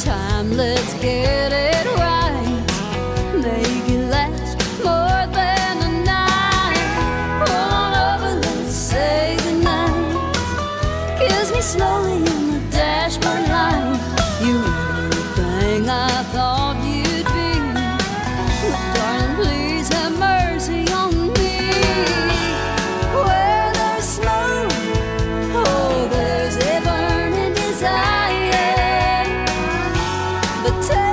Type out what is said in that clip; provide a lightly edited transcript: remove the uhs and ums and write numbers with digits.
time, let's get it right. Make it last more than a night. Pull on over, let's say goodnight. Kiss me slowly in the dashboard light. You were everything I thought you'd be. But darling, please have mercy on me. Where there's smoke, oh, there's a burning desire. But